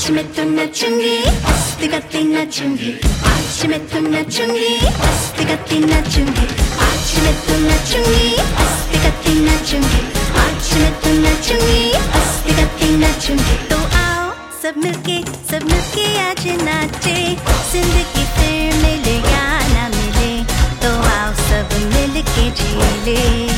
आज मैं तो नचूंगी, मस्ती करती नचूंगी। आज मैं तो नचूंगी, मस्ती करती नचूंगी। आज मैं तो नचूंगी, मस्ती करती नचूंगी। आज मैं तो नचूंगी, मस्ती करती नचूंगी। तो आओ सब मिलके आज नाचे। जिंदगी फिर मिले या ना मिले, तो आओ सब मिलके जी ले।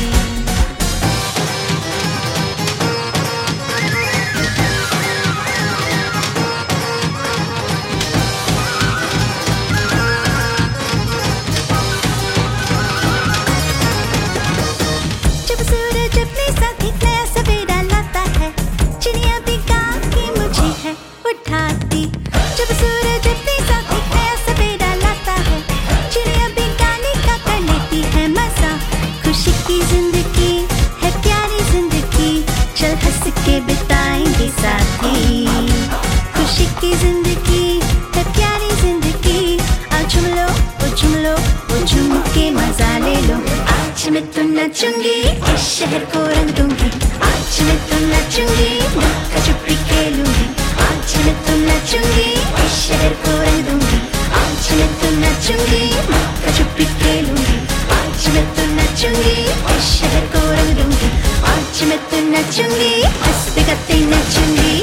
जब सूरज अपने साथ एक नया सवेरा लाता है, चिड़िया भी गाने का कर लेती है मजा। खुशी की जिंदगी है प्यारी जिंदगी, चल हंस के बिताएंगे साथी। खुशी की जिंदगी है प्यारी जिंदगी, आज झूम लो वो झूम लो वो झूम के मजा ले लो। आज मैं तो नचूंगी, इस शहर को रंग दूंगी। आज मैं तो नचूंगी, लुक्का छुपी खेलूंगी। आज मैं तो नचूंगी, इस शहर को रंग दूंगी। आज मैं तो नचूंगी, लुक्का छुपी खेलूंगी। आज मैं तो नचूंगी, इस शहर को रंग दूंगी। आज मैं तो नचूंगी, मस्ती करती नचूंगी।